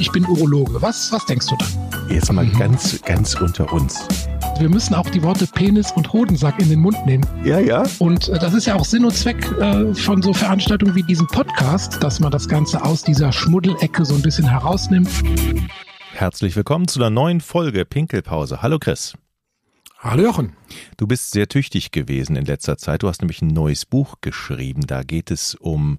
ich bin Urologe. Was denkst du dann? Jetzt mal ganz unter uns. Wir müssen auch die Worte Penis und Hodensack in den Mund nehmen. Ja. Und das ist ja auch Sinn und Zweck von so Veranstaltungen wie diesem Podcast, dass man das Ganze aus dieser Schmuddelecke so ein bisschen herausnimmt. Herzlich willkommen zu einer neuen Folge Pinkelpause. Hallo Chris. Hallo Jochen. Du bist sehr tüchtig gewesen in letzter Zeit. Du hast nämlich ein neues Buch geschrieben. Da geht es um,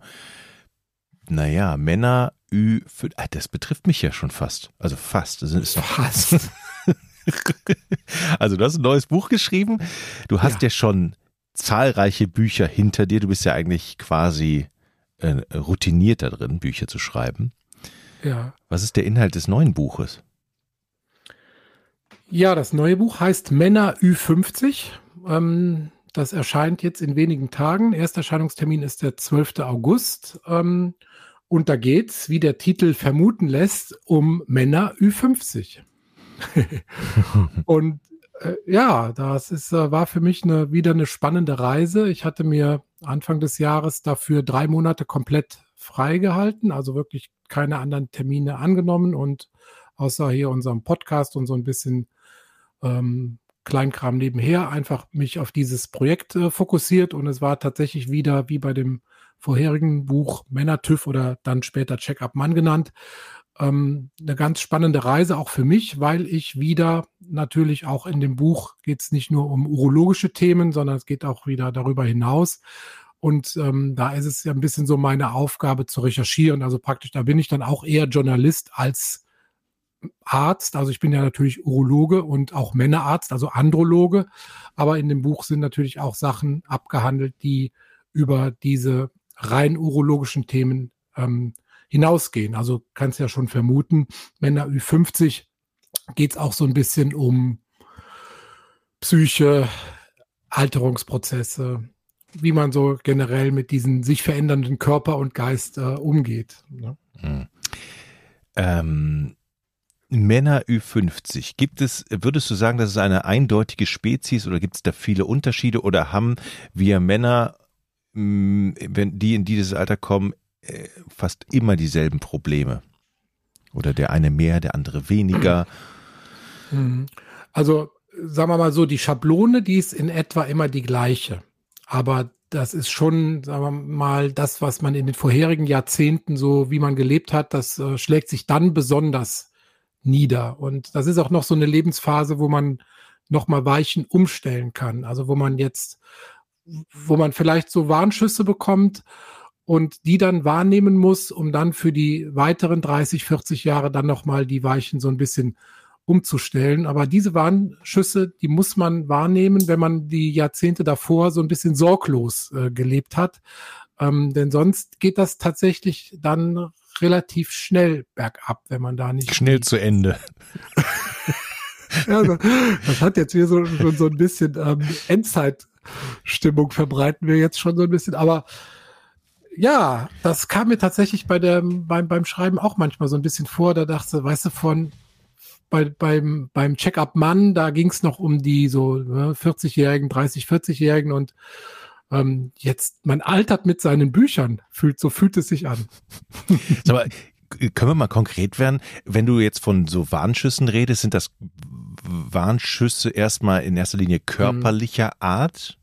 Männer Ü5. Das betrifft mich ja schon fast. Also fast. Das ist noch fast. Also du hast ein neues Buch geschrieben. Du hast ja schon zahlreiche Bücher hinter dir. Du bist ja eigentlich quasi routiniert da drin, Bücher zu schreiben. Ja. Was ist der Inhalt des neuen Buches? Ja, das neue Buch heißt Männer Ü50. Das erscheint jetzt in wenigen Tagen. Ersterscheinungstermin ist der 12. August. Und da geht's, wie der Titel vermuten lässt, um Männer Ü50. Und das war für mich wieder eine spannende Reise. Ich hatte mir Anfang des Jahres dafür 3 Monate komplett freigehalten, also wirklich keine anderen Termine angenommen und außer hier unserem Podcast und so ein bisschen Kleinkram nebenher einfach mich auf dieses Projekt fokussiert. Und es war tatsächlich wieder, wie bei dem vorherigen Buch Männer-TÜV oder dann später Check-up-Mann genannt, eine ganz spannende Reise auch für mich, weil ich wieder natürlich auch in dem Buch geht es nicht nur um urologische Themen, sondern es geht auch wieder darüber hinaus. Und da ist es ja ein bisschen so meine Aufgabe zu recherchieren. Also praktisch, da bin ich dann auch eher Journalist als Arzt. Also ich bin ja natürlich Urologe und auch Männerarzt, also Androloge. Aber in dem Buch sind natürlich auch Sachen abgehandelt, die über diese rein urologischen Themen hinausgehen. Also kannst ja schon vermuten, Männer Ü50 geht es auch so ein bisschen um Psyche, Alterungsprozesse, wie man so generell mit diesen sich verändernden Körper und Geist umgeht. Ne? Männer Ü50, würdest du sagen, das ist eine eindeutige Spezies oder gibt es da viele Unterschiede oder haben wir Männer, wenn die in dieses Alter kommen, fast immer dieselben Probleme? Oder der eine mehr, der andere weniger? Also sagen wir mal so, die Schablone, die ist in etwa immer die gleiche. Aber das ist schon, sagen wir mal, das, was man in den vorherigen Jahrzehnten so, wie man gelebt hat, das schlägt sich dann besonders nieder. Und das ist auch noch so eine Lebensphase, wo man nochmal Weichen umstellen kann. Also wo man vielleicht so Warnschüsse bekommt und die dann wahrnehmen muss, um dann für die weiteren 30, 40 Jahre dann nochmal die Weichen so ein bisschen umzustellen. Aber diese Warnschüsse, die muss man wahrnehmen, wenn man die Jahrzehnte davor so ein bisschen sorglos gelebt hat. Denn sonst geht das tatsächlich dann relativ schnell bergab, wenn man da nicht... Schnell zu Ende. Ja, das hat jetzt hier so ein bisschen Endzeitstimmung verbreiten wir jetzt schon so ein bisschen. Aber ja, das kam mir tatsächlich beim Schreiben auch manchmal so ein bisschen vor. Da dachte, weißt du, beim Check-up-Mann, da ging es noch um die so 40-Jährigen, 30, 40-Jährigen und jetzt, man altert mit seinen Büchern, so fühlt es sich an. Aber können wir mal konkret werden? Wenn du jetzt von so Warnschüssen redest, sind das Warnschüsse erstmal in erster Linie körperlicher Art?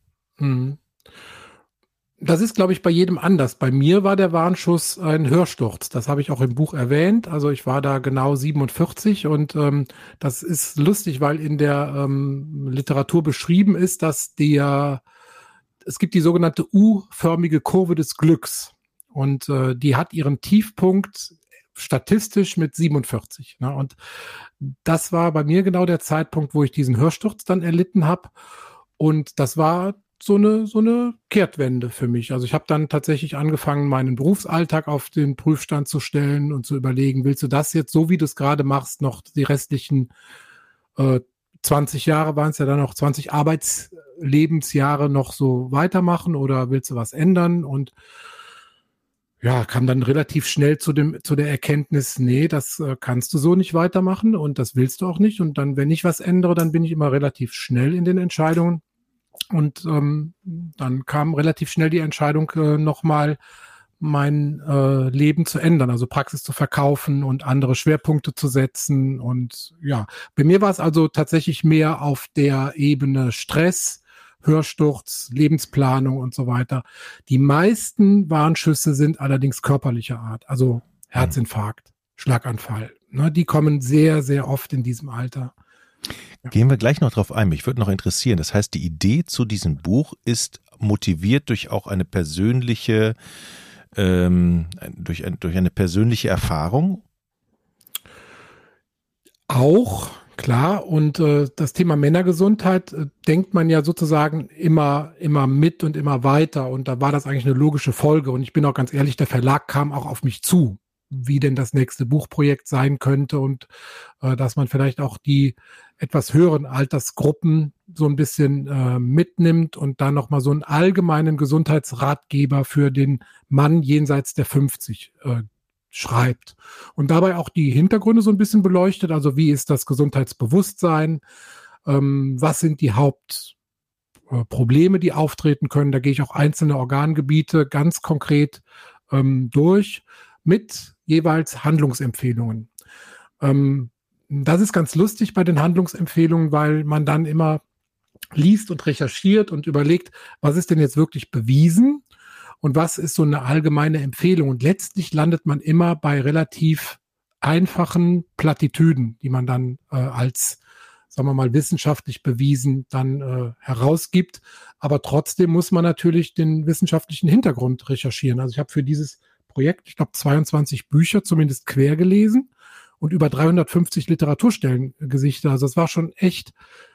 Das ist, glaube ich, bei jedem anders. Bei mir war der Warnschuss ein Hörsturz. Das habe ich auch im Buch erwähnt. Also ich war da genau 47 und das ist lustig, weil in der Literatur beschrieben ist, dass es gibt die sogenannte U-förmige Kurve des Glücks und die hat ihren Tiefpunkt statistisch mit 47. Ne? Und das war bei mir genau der Zeitpunkt, wo ich diesen Hörsturz dann erlitten habe. Und das war so eine Kehrtwende für mich. Also ich habe dann tatsächlich angefangen, meinen Berufsalltag auf den Prüfstand zu stellen und zu überlegen, willst du das jetzt, so wie du es gerade machst, noch die restlichen 20 Jahre waren es ja dann noch 20 Arbeitslebensjahre noch so weitermachen oder willst du was ändern? Und ja, kam dann relativ schnell zu der Erkenntnis, nee, das kannst du so nicht weitermachen und das willst du auch nicht. Und dann, wenn ich was ändere, dann bin ich immer relativ schnell in den Entscheidungen. Und dann kam relativ schnell die Entscheidung, nochmal mein Leben zu ändern, also Praxis zu verkaufen und andere Schwerpunkte zu setzen. Und ja, bei mir war es also tatsächlich mehr auf der Ebene Stress, Hörsturz, Lebensplanung und so weiter. Die meisten Warnschüsse sind allerdings körperlicher Art, also Herzinfarkt, Schlaganfall. Ne, die kommen sehr, sehr oft in diesem Alter. Ja. Gehen wir gleich noch drauf ein. Mich würde noch interessieren. Das heißt, die Idee zu diesem Buch ist motiviert durch auch eine persönliche, durch eine persönliche Erfahrung? Auch, klar. Und das Thema Männergesundheit denkt man ja sozusagen immer mit und immer weiter. Und da war das eigentlich eine logische Folge. Und ich bin auch ganz ehrlich, der Verlag kam auch auf mich zu, wie denn das nächste Buchprojekt sein könnte und dass man vielleicht auch die etwas höheren Altersgruppen so ein bisschen mitnimmt und dann nochmal so einen allgemeinen Gesundheitsratgeber für den Mann jenseits der 50 schreibt. Und dabei auch die Hintergründe so ein bisschen beleuchtet, also wie ist das Gesundheitsbewusstsein, was sind die Hauptprobleme, die auftreten können. Da gehe ich auch einzelne Organgebiete ganz konkret durch mit jeweils Handlungsempfehlungen. Das ist ganz lustig bei den Handlungsempfehlungen, weil man dann immer liest und recherchiert und überlegt, was ist denn jetzt wirklich bewiesen und was ist so eine allgemeine Empfehlung. Und letztlich landet man immer bei relativ einfachen Plattitüden, die man dann als, sagen wir mal, wissenschaftlich bewiesen dann herausgibt. Aber trotzdem muss man natürlich den wissenschaftlichen Hintergrund recherchieren. Also ich habe für dieses Projekt, ich glaube, 22 Bücher zumindest quer gelesen und über 350 Literaturstellen gesichtet. Also das war schon echt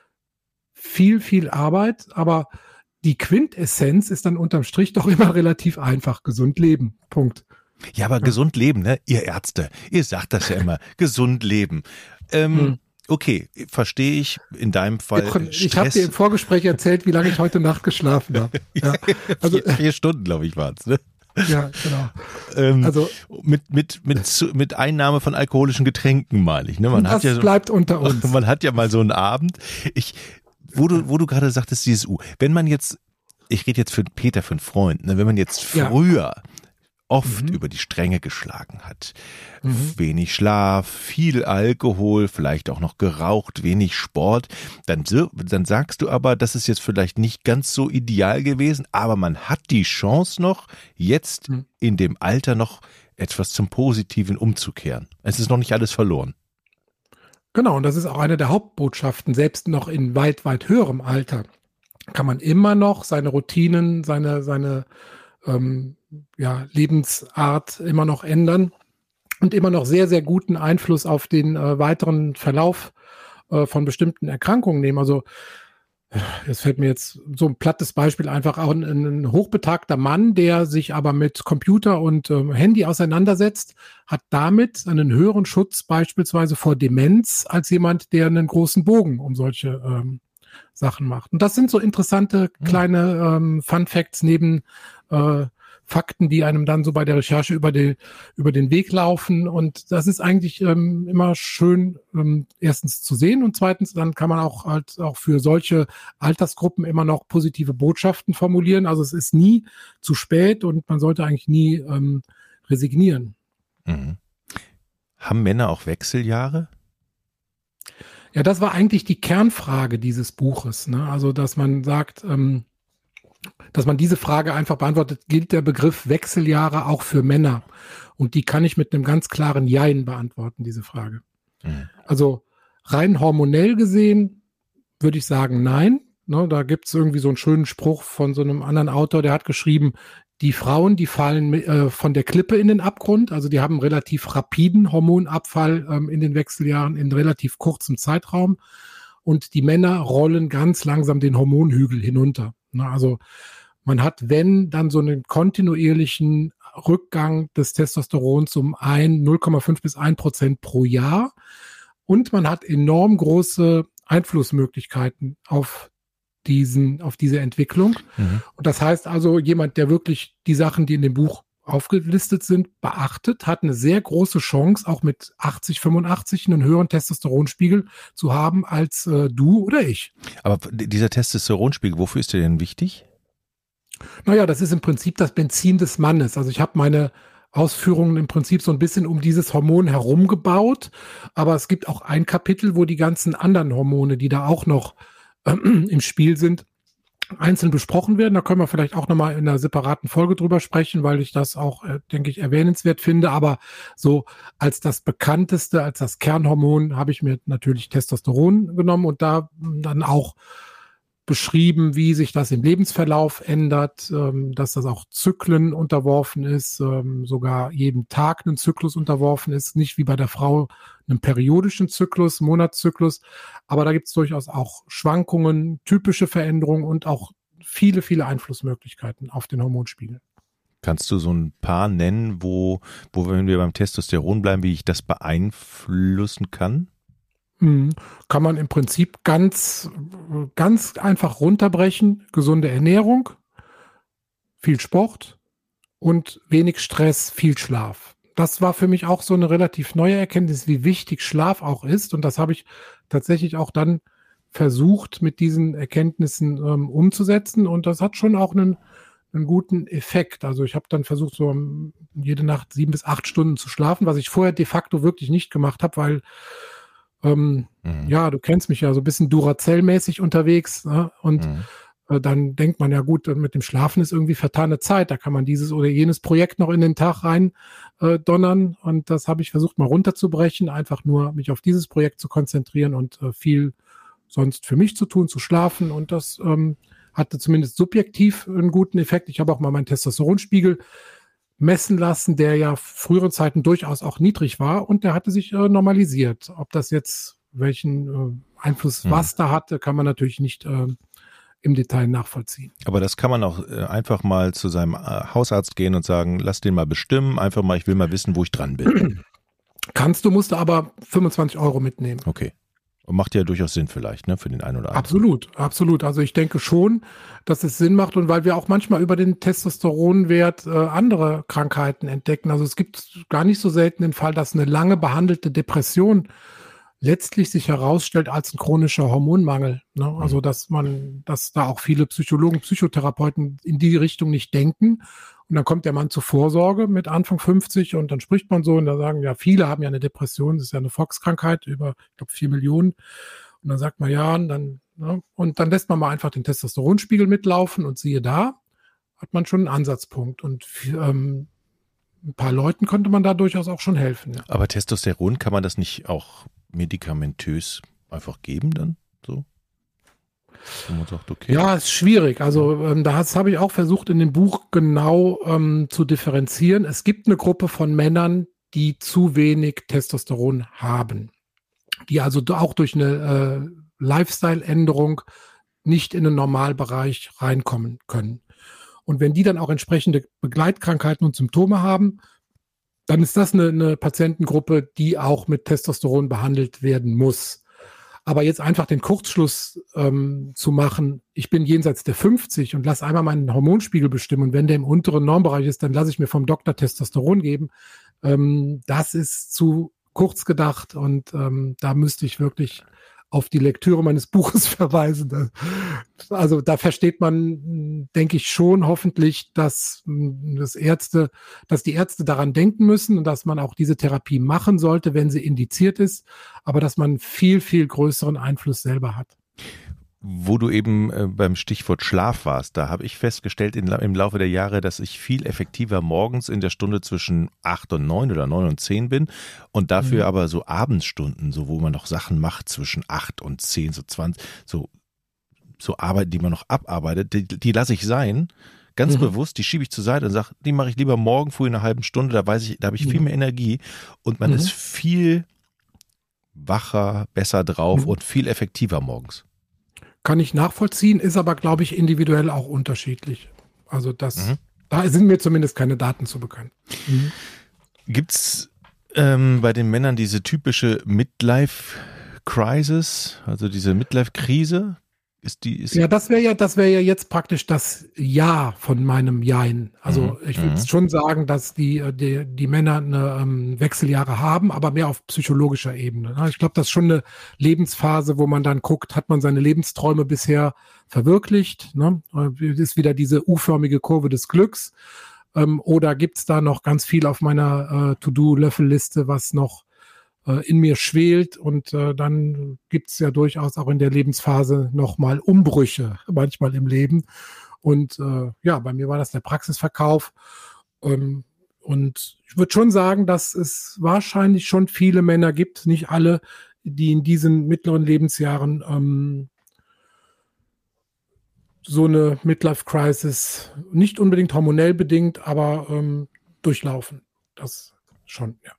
viel Arbeit, aber die Quintessenz ist dann unterm Strich doch immer relativ einfach. Gesund leben. Punkt. Ja, aber gesund leben, ne? Ihr Ärzte, ihr sagt das ja immer. Gesund leben. Okay, verstehe ich in deinem Fall. Ich habe dir im Vorgespräch erzählt, wie lange ich heute Nacht geschlafen habe. Ja. Also, 4 Stunden, glaube ich, waren es, ne? Ja, genau. Also mit Einnahme von alkoholischen Getränken, meine ich. Ne? Bleibt unter uns. Man hat ja mal so einen Abend. Wo du gerade sagtest, dieses wenn man jetzt, ich rede jetzt für Peter, für einen Freund, ne? Wenn man jetzt früher oft über die Stränge geschlagen hat, wenig Schlaf, viel Alkohol, vielleicht auch noch geraucht, wenig Sport, dann sagst du aber, das ist jetzt vielleicht nicht ganz so ideal gewesen, aber man hat die Chance noch, jetzt in dem Alter noch etwas zum Positiven umzukehren. Es ist noch nicht alles verloren. Genau, und das ist auch eine der Hauptbotschaften, selbst noch in weit höherem Alter kann man immer noch seine Routinen, seine Lebensart immer noch ändern und immer noch sehr, sehr guten Einfluss auf den weiteren Verlauf von bestimmten Erkrankungen nehmen. Also es fällt mir jetzt so ein plattes Beispiel einfach auch ein hochbetagter Mann, der sich aber mit Computer und Handy auseinandersetzt, hat damit einen höheren Schutz beispielsweise vor Demenz als jemand, der einen großen Bogen um solche Sachen macht. Und das sind so interessante kleine Fun Facts neben Fakten, die einem dann so bei der Recherche über den Weg laufen. Und das ist eigentlich immer schön, erstens zu sehen und zweitens, dann kann man auch für solche Altersgruppen immer noch positive Botschaften formulieren. Also es ist nie zu spät und man sollte eigentlich nie resignieren. Mhm. Haben Männer auch Wechseljahre? Ja, das war eigentlich die Kernfrage dieses Buches, ne? Also, dass man sagt, dass man diese Frage einfach beantwortet, gilt der Begriff Wechseljahre auch für Männer? Und die kann ich mit einem ganz klaren Jein beantworten, diese Frage. Mhm. Also rein hormonell gesehen würde ich sagen, nein. Ne, da gibt es irgendwie so einen schönen Spruch von so einem anderen Autor, der hat geschrieben, die Frauen, die fallen von der Klippe in den Abgrund, also die haben einen relativ rapiden Hormonabfall in den Wechseljahren in relativ kurzem Zeitraum und die Männer rollen ganz langsam den Hormonhügel hinunter. Ne, also man hat, wenn, dann so einen kontinuierlichen Rückgang des Testosterons um 0,5 bis 1% pro Jahr und man hat enorm große Einflussmöglichkeiten auf diese Entwicklung. Mhm. Und das heißt also, jemand, der wirklich die Sachen, die in dem Buch aufgelistet sind, beachtet, hat eine sehr große Chance, auch mit 80, 85 einen höheren Testosteronspiegel zu haben als du oder ich. Aber dieser Testosteronspiegel, wofür ist der denn wichtig? Naja, das ist im Prinzip das Benzin des Mannes. Also ich habe meine Ausführungen im Prinzip so ein bisschen um dieses Hormon herum gebaut, aber es gibt auch ein Kapitel, wo die ganzen anderen Hormone, die da auch noch im Spiel sind, einzeln besprochen werden. Da können wir vielleicht auch nochmal in einer separaten Folge drüber sprechen, weil ich das auch, denke ich, erwähnenswert finde. Aber so als das bekannteste, als das Kernhormon habe ich mir natürlich Testosteron genommen und da dann auch beschrieben, wie sich das im Lebensverlauf ändert, dass das auch Zyklen unterworfen ist, sogar jeden Tag einen Zyklus unterworfen ist, nicht wie bei der Frau einen periodischen Zyklus, Monatszyklus, aber da gibt es durchaus auch Schwankungen, typische Veränderungen und auch viele, viele Einflussmöglichkeiten auf den Hormonspiegel. Kannst du so ein paar nennen, wo wenn wir beim Testosteron bleiben, wie ich das beeinflussen kann? Kann man im Prinzip ganz, ganz einfach runterbrechen. Gesunde Ernährung, viel Sport und wenig Stress, viel Schlaf. Das war für mich auch so eine relativ neue Erkenntnis, wie wichtig Schlaf auch ist. Und das habe ich tatsächlich auch dann versucht, mit diesen Erkenntnissen umzusetzen. Und das hat schon auch einen guten Effekt. Also ich habe dann versucht, so jede Nacht 7 bis 8 Stunden zu schlafen, was ich vorher de facto wirklich nicht gemacht habe, weil ja, du kennst mich ja so ein bisschen Duracell-mäßig unterwegs, ne? Und dann denkt man ja gut, mit dem Schlafen ist irgendwie vertane Zeit, da kann man dieses oder jenes Projekt noch in den Tag rein donnern und das habe ich versucht mal runterzubrechen, einfach nur mich auf dieses Projekt zu konzentrieren und viel sonst für mich zu tun, zu schlafen und das hatte zumindest subjektiv einen guten Effekt. Ich habe auch mal meinen Testosteronspiegel messen lassen, der ja früheren Zeiten durchaus auch niedrig war und der hatte sich normalisiert. Ob das jetzt welchen Einfluss was da hatte, kann man natürlich nicht im Detail nachvollziehen. Aber das kann man auch einfach mal zu seinem Hausarzt gehen und sagen, lass den mal bestimmen, einfach mal, ich will mal wissen, wo ich dran bin. Kannst du, musst du aber 25 € mitnehmen. Okay. Und macht ja durchaus Sinn vielleicht, ne, für den einen oder anderen. Absolut, absolut. Also ich denke schon, dass es Sinn macht und weil wir auch manchmal über den Testosteronwert andere Krankheiten entdecken. Also es gibt gar nicht so selten den Fall, dass eine lange behandelte Depression letztlich sich herausstellt als ein chronischer Hormonmangel. Ne? Also dass da auch viele Psychologen, Psychotherapeuten in die Richtung nicht denken. Und dann kommt der Mann zur Vorsorge mit Anfang 50 und dann spricht man so und da sagen, ja, viele haben ja eine Depression, das ist ja eine Volkskrankheit, über, ich glaube, 4 Millionen. Und dann sagt man, ja, und dann lässt man mal einfach den Testosteronspiegel mitlaufen und siehe da, hat man schon einen Ansatzpunkt. Und ein paar Leuten könnte man da durchaus auch schon helfen. Ja. Aber Testosteron, kann man das nicht auch medikamentös einfach geben dann? So? Und man sagt, okay. Ja, ist schwierig. Also das habe ich auch versucht in dem Buch genau zu differenzieren. Es gibt eine Gruppe von Männern, die zu wenig Testosteron haben, die also auch durch eine Lifestyle-Änderung nicht in den Normalbereich reinkommen können. Und wenn die dann auch entsprechende Begleitkrankheiten und Symptome haben, dann ist das eine Patientengruppe, die auch mit Testosteron behandelt werden muss. Aber jetzt einfach den Kurzschluss zu machen, ich bin jenseits der 50 und lasse einmal meinen Hormonspiegel bestimmen und wenn der im unteren Normbereich ist, dann lasse ich mir vom Doktor Testosteron geben. Das ist zu kurz gedacht und da müsste ich wirklich auf die Lektüre meines Buches verweisen. Also da versteht man, denke ich schon hoffentlich, dass die Ärzte daran denken müssen und dass man auch diese Therapie machen sollte, wenn sie indiziert ist, aber dass man viel, viel größeren Einfluss selber hat. Wo du eben beim Stichwort Schlaf warst, da habe ich festgestellt im Laufe der Jahre, dass ich viel effektiver morgens in der Stunde zwischen 8 und 9 oder 9 und 10 bin und dafür aber so Abendstunden, so wo man noch Sachen macht zwischen 8 und 10, so 20, so Arbeiten, die man noch abarbeitet, die lasse ich sein, ganz bewusst, die schiebe ich zur Seite und sage, die mache ich lieber morgen früh in einer halben Stunde, da weiß ich, da habe ich viel mehr Energie und man ist viel wacher, besser drauf und viel effektiver morgens. Kann ich nachvollziehen, ist aber, glaube ich, individuell auch unterschiedlich. Also da sind mir zumindest keine Daten zu bekannt. Gibt's bei den Männern diese typische Midlife-Crisis, also diese Midlife-Krise? Ja, das wäre ja jetzt praktisch das Ja von meinem Jein. Also ich würde schon sagen, dass die Männer eine Wechseljahre haben, aber mehr auf psychologischer Ebene. Ne? Ich glaube, das ist schon eine Lebensphase, wo man dann guckt, hat man seine Lebensträume bisher verwirklicht? Ne? Ist wieder diese U-förmige Kurve des Glücks. Oder gibt's da noch ganz viel auf meiner To-Do-Löffelliste, was noch in mir schwelt, und dann gibt's ja durchaus auch in der Lebensphase nochmal Umbrüche, manchmal im Leben. Und ja, bei mir war das der Praxisverkauf. Und ich würde schon sagen, dass es wahrscheinlich schon viele Männer gibt, nicht alle, die in diesen mittleren Lebensjahren so eine Midlife-Crisis nicht unbedingt hormonell bedingt, aber durchlaufen. Das schon, ja.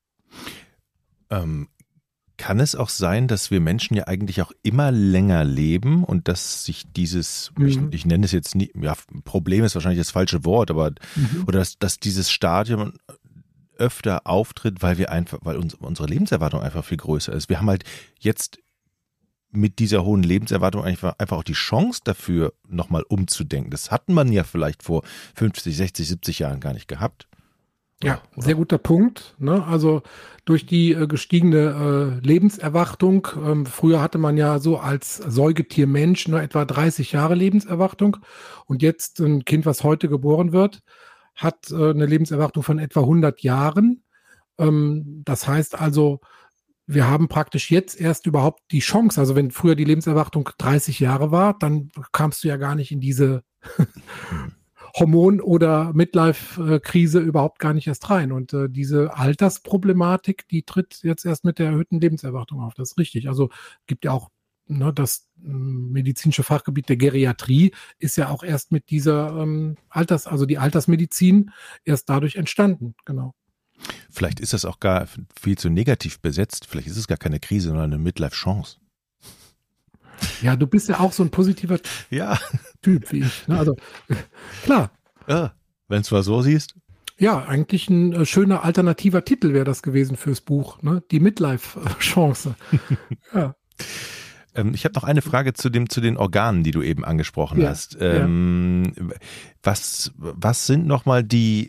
Kann es auch sein, dass wir Menschen ja eigentlich auch immer länger leben und dass sich dieses, ich nenne es jetzt nie, ja, Problem ist wahrscheinlich das falsche Wort, aber oder dass dieses Stadium öfter auftritt, weil unsere Lebenserwartung einfach viel größer ist. Wir haben halt jetzt mit dieser hohen Lebenserwartung einfach auch die Chance dafür, nochmal umzudenken. Das hatten man ja vielleicht vor 50, 60, 70 Jahren gar nicht gehabt. Ja, sehr guter Punkt. Ne? Also durch die gestiegene Lebenserwartung, früher hatte man ja so als Säugetier-Mensch nur etwa 30 Jahre Lebenserwartung, und jetzt ein Kind, was heute geboren wird, hat eine Lebenserwartung von etwa 100 Jahren. Das heißt also, wir haben praktisch jetzt erst überhaupt die Chance, also wenn früher die Lebenserwartung 30 Jahre war, dann kamst du ja gar nicht in diese Hormon- oder Midlife-Krise überhaupt gar nicht erst rein. Und diese Altersproblematik, die tritt jetzt erst mit der erhöhten Lebenserwartung auf. Das ist richtig. Also gibt ja auch das medizinische Fachgebiet der Geriatrie ist ja auch erst mit dieser also die Altersmedizin erst dadurch entstanden. Genau. Vielleicht ist das auch gar viel zu negativ besetzt. Vielleicht ist es gar keine Krise, sondern eine Midlife-Chance. Ja, du bist ja auch so ein positiver Typ wie ich. Ne? Also klar. Ja, wenn du es mal so siehst. Ja, eigentlich ein schöner alternativer Titel wäre das gewesen fürs Buch. Ne? Die Midlife-Chance. Ja. Ich habe noch eine Frage zu den Organen, die du eben angesprochen hast. Was sind nochmal die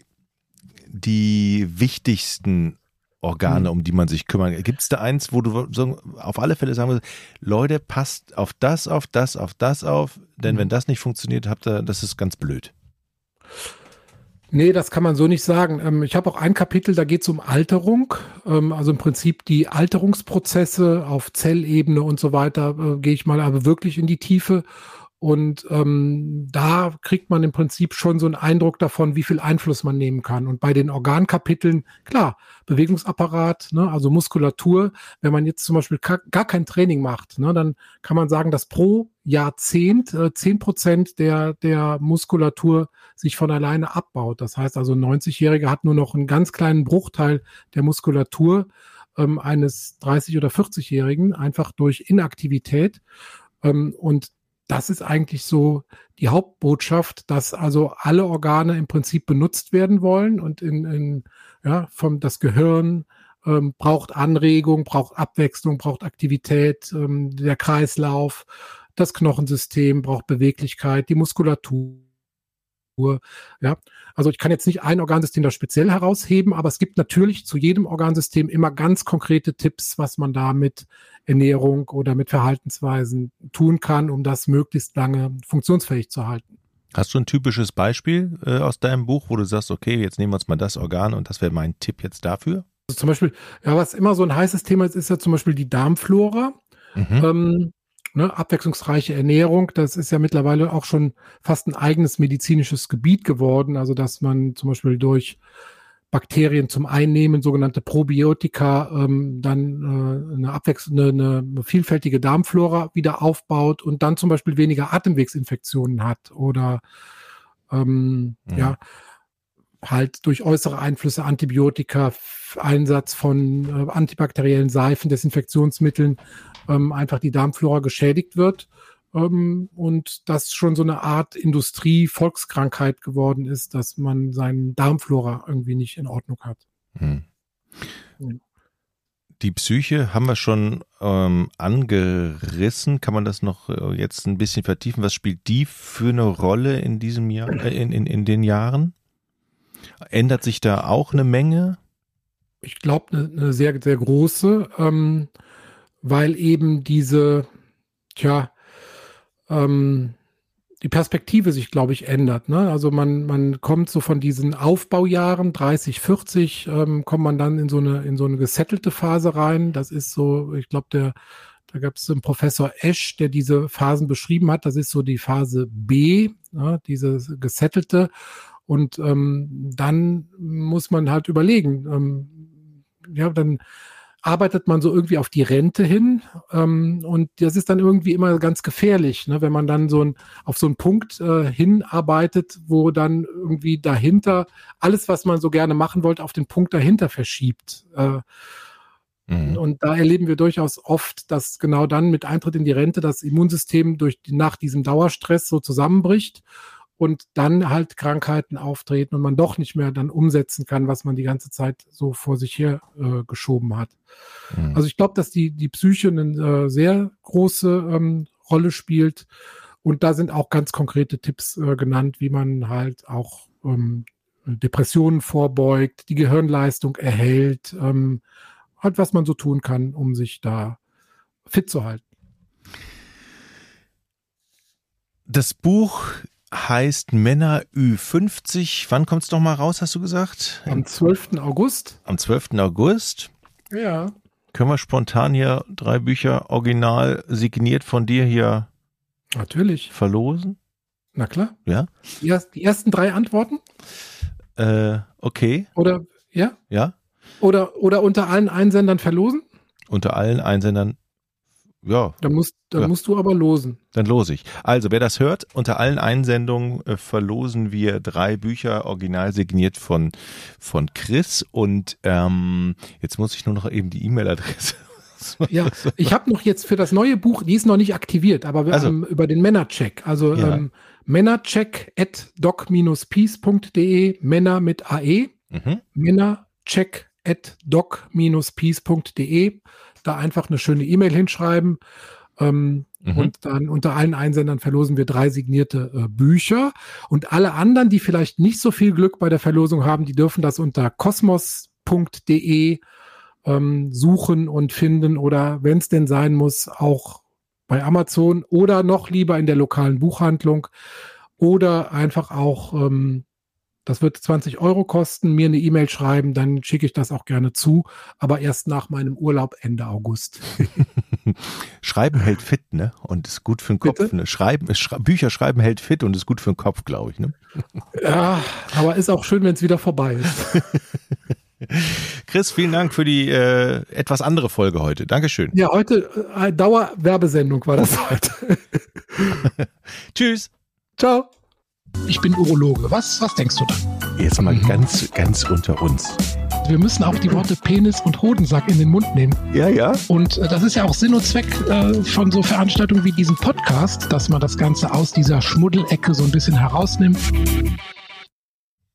wichtigsten Organe, um die man sich kümmern? Gibt es da eins, wo du so auf alle Fälle sagen würdest, Leute, passt auf das auf, denn wenn das nicht funktioniert, das ist ganz blöd. Nee, das kann man so nicht sagen. Ich habe auch ein Kapitel, da geht es um Alterung, also im Prinzip die Alterungsprozesse auf Zellebene und so weiter, gehe ich mal aber wirklich in die Tiefe. Und da kriegt man im Prinzip schon so einen Eindruck davon, wie viel Einfluss man nehmen kann. Und bei den Organkapiteln, klar, Bewegungsapparat, ne, also Muskulatur. Wenn man jetzt zum Beispiel gar kein Training macht, ne, dann kann man sagen, dass pro Jahrzehnt 10% der Muskulatur sich von alleine abbaut. Das heißt also, ein 90-Jähriger hat nur noch einen ganz kleinen Bruchteil der Muskulatur eines 30- oder 40-Jährigen, einfach durch Inaktivität. Und das ist eigentlich so die Hauptbotschaft, dass also alle Organe im Prinzip benutzt werden wollen, und das Gehirn braucht Anregung, braucht Abwechslung, braucht Aktivität, der Kreislauf, das Knochensystem braucht Beweglichkeit, die Muskulatur. Ja, also ich kann jetzt nicht ein Organsystem da speziell herausheben, aber es gibt natürlich zu jedem Organsystem immer ganz konkrete Tipps, was man da mit Ernährung oder mit Verhaltensweisen tun kann, um das möglichst lange funktionsfähig zu halten. Hast du ein typisches Beispiel aus deinem Buch, wo du sagst, okay, jetzt nehmen wir uns mal das Organ und das wäre mein Tipp jetzt dafür? Also zum Beispiel, ja, was immer so ein heißes Thema ist ja zum Beispiel die Darmflora. Abwechslungsreiche Ernährung, das ist ja mittlerweile auch schon fast ein eigenes medizinisches Gebiet geworden, also dass man zum Beispiel durch Bakterien zum Einnehmen, sogenannte Probiotika, dann eine vielfältige Darmflora wieder aufbaut und dann zum Beispiel weniger Atemwegsinfektionen hat oder halt durch äußere Einflüsse, Antibiotika, Einsatz von antibakteriellen Seifen, Desinfektionsmitteln, einfach die Darmflora geschädigt wird, und das schon so eine Art Industrie-Volkskrankheit geworden ist, dass man seinen Darmflora irgendwie nicht in Ordnung hat. Die Psyche haben wir schon angerissen. Kann man das noch jetzt ein bisschen vertiefen? Was spielt die für eine Rolle in diesem Jahr, in den Jahren? Ändert sich da auch eine Menge? Ich glaube, eine sehr, sehr große, weil eben diese, die Perspektive sich, glaube ich, ändert. Ne? Also man kommt so von diesen Aufbaujahren, 30, 40, kommt man dann in so eine gesettelte Phase rein. Das ist so, ich glaube, da gab es einen Professor Esch, der diese Phasen beschrieben hat. Das ist so die Phase B, diese gesettelte. Und dann muss man halt überlegen, dann arbeitet man so irgendwie auf die Rente hin und das ist dann irgendwie immer ganz gefährlich, ne, wenn man dann auf so einen Punkt hinarbeitet, wo dann irgendwie dahinter alles, was man so gerne machen wollte, auf den Punkt dahinter verschiebt. Und da erleben wir durchaus oft, dass genau dann mit Eintritt in die Rente das Immunsystem nach diesem Dauerstress so zusammenbricht und dann halt Krankheiten auftreten und man doch nicht mehr dann umsetzen kann, was man die ganze Zeit so vor sich her geschoben hat. Also ich glaube, dass die Psyche eine sehr große Rolle spielt und da sind auch ganz konkrete Tipps genannt, wie man halt auch Depressionen vorbeugt, die Gehirnleistung erhält, halt was man so tun kann, um sich da fit zu halten. Das Buch heißt Männer Ü50. Wann kommt es noch mal raus, hast du gesagt? Am 12. August. Am 12. August? Ja. Können wir spontan hier 3 Bücher original signiert von dir hier natürlich verlosen? Na klar. Ja. Die ersten 3 Antworten? Okay. Oder, ja? Ja. Oder unter allen Einsendern verlosen? Unter allen Einsendern. Ja. Dann musst du aber losen. Dann lose ich. Also, wer das hört, unter allen Einsendungen verlosen wir 3 Bücher original signiert von Chris und jetzt muss ich nur noch eben die E-Mail-Adresse. Ja, ich habe noch jetzt für das neue Buch, die ist noch nicht aktiviert, aber wir haben über den Männercheck, also Männercheck@doc-peace.de, Männer mit AE, Männercheck@doc-peace.de, da einfach eine schöne E-Mail hinschreiben und dann unter allen Einsendern verlosen wir 3 signierte Bücher und alle anderen, die vielleicht nicht so viel Glück bei der Verlosung haben, die dürfen das unter kosmos.de suchen und finden oder wenn es denn sein muss, auch bei Amazon oder noch lieber in der lokalen Buchhandlung oder einfach auch, das wird 20 € kosten, mir eine E-Mail schreiben, dann schicke ich das auch gerne zu, aber erst nach meinem Urlaub Ende August. Schreiben hält fit, ne? Und ist gut für den Kopf. Ne? Bücher schreiben hält fit und ist gut für den Kopf, glaube ich, ne? Ja, aber ist auch schön, wenn es wieder vorbei ist. Chris, vielen Dank für die etwas andere Folge heute. Dankeschön. Ja, heute Dauerwerbesendung war das heute. Tschüss. Ciao. Ich bin Urologe. Was denkst du da? Jetzt mal ganz unter uns. Wir müssen auch die Worte Penis und Hodensack in den Mund nehmen. Ja, ja. Und das ist ja auch Sinn und Zweck von so Veranstaltungen wie diesem Podcast, dass man das Ganze aus dieser Schmuddelecke so ein bisschen herausnimmt.